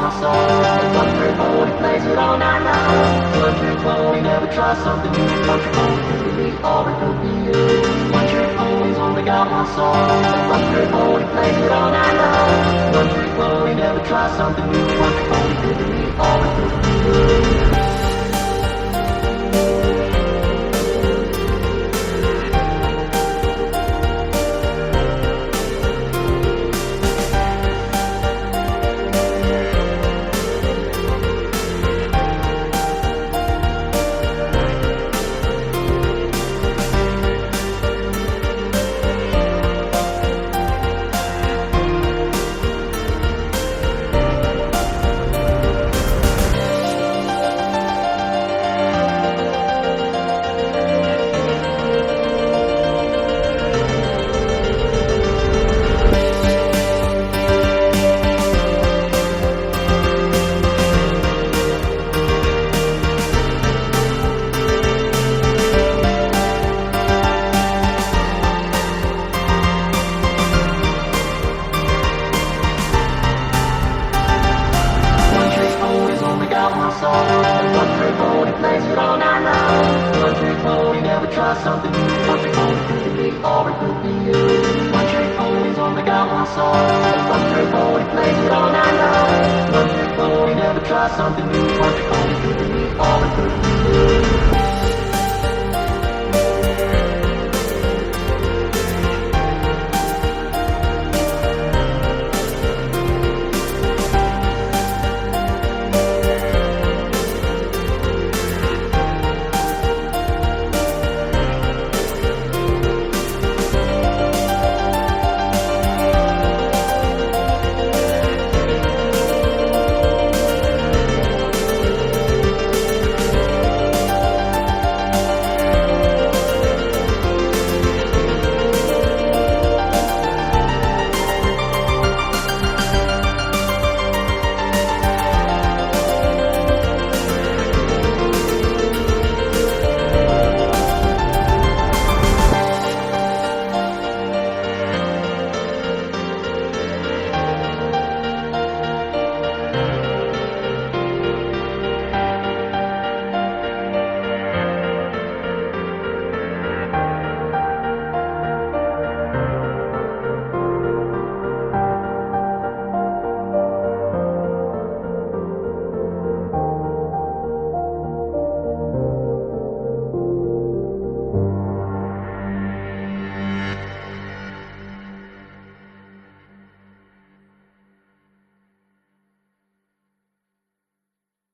my soul. Country boy plays it all night long. Country boy never tries something new. Country boy could be or it could be you. Country boy's only got one soul. Country boy plays it all night long. Country boy never tries something new. Country boy could be or it could be you. Country boy plays it all night long. Country boy never tries something new. Country boy could be or it could be you. Country boy's only got one soul. Country boy plays it all night long. Country boy never tries something new. Country boy